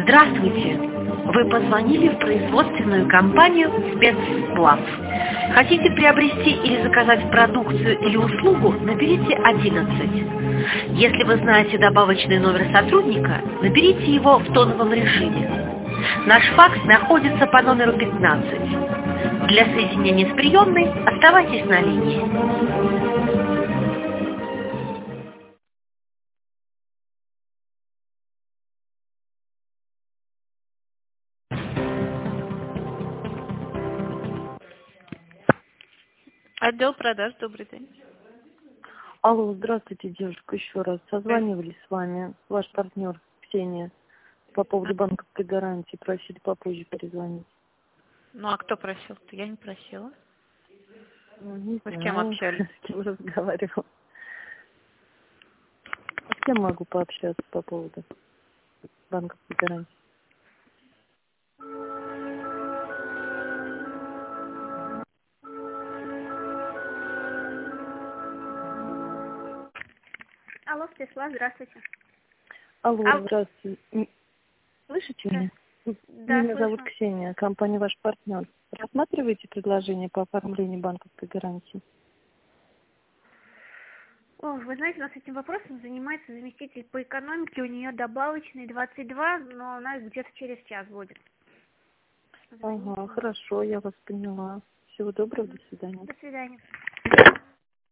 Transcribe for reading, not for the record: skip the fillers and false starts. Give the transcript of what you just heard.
Здравствуйте! Вы позвонили в производственную компанию «Спецсплав». Хотите приобрести или заказать продукцию или услугу, наберите 11. Если вы знаете добавочный номер сотрудника, наберите его в тоновом режиме. Наш факс находится по номеру 15. Для соединения с приемной оставайтесь на линии. Отдел продаж, добрый день. Алло, здравствуйте, девушка, еще раз. Созванивались с вами, ваш партнер Ксения, по поводу банковской гарантии. Просили попозже перезвонить. Ну, а кто просил-то? Я не просила. Ну, не Вы с знаю, кем общались? с кем разговаривала. С кем могу пообщаться по поводу банковской гарантии? Алло, Спецсплав, здравствуйте. Алло, Алло. здравствуйте. Слышите меня? Да, Меня зовут слышу. Ксения, компания ваш партнер. Рассматриваете предложение по оформлению банковской гарантии? О, вы знаете, у нас этим вопросом занимается заместитель по экономике, у нее добавочный 22, но она где-то через час будет. Ага, хорошо, я вас поняла. Всего доброго, до свидания. До свидания.